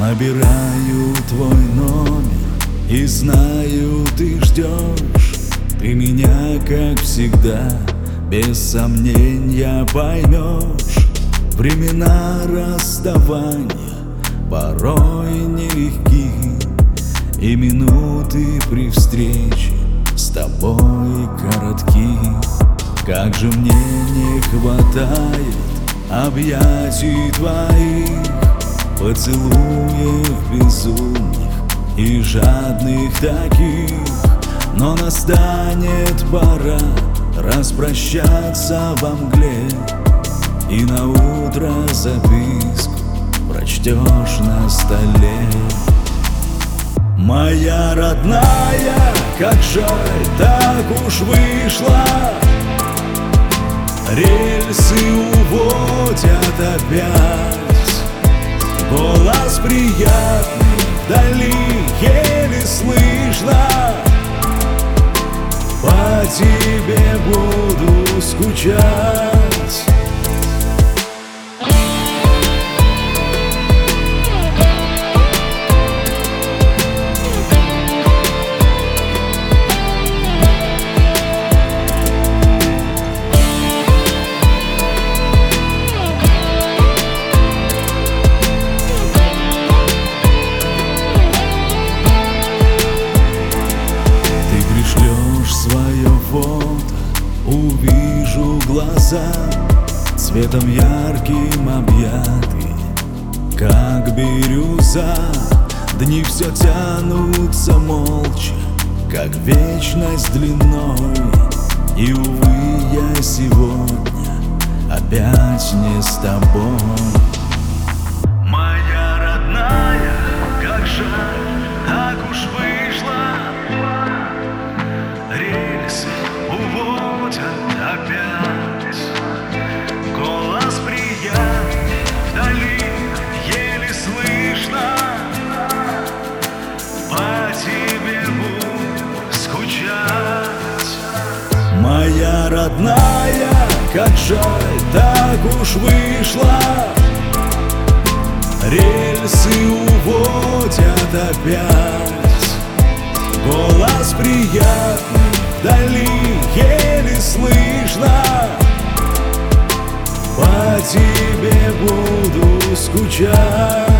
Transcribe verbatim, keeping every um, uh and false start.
Набираю твой номер и знаю, ты ждешь. Ты меня, как всегда, без сомнения поймешь. Времена расставания порой нелегки, и минуты при встрече с тобой коротки. Как же мне не хватает объятий твоих, поцелуев безумных и жадных таких. Но настанет пора распрощаться во мгле, и на утро записку прочтешь на столе. Моя родная, как жаль, так уж вышло. Рельсы уводят опять. Голос приятный вдали еле слышно. По тебе буду скучать. Свое фото увижу глаза, цветом ярким объятые, как бирюза. Дни все тянутся молча, как вечность длиной. И, увы, я сегодня опять не с тобой. Моя родная, как жаль, так уж вышло. Рельсы уводят опять. Голос приятный вдали еле слышно. По тебе буду скучать. Моя родная, как жаль, так уж вышло. Рельсы уводят опять. Голос приятный вдали еле слышно. По тебе буду скучать.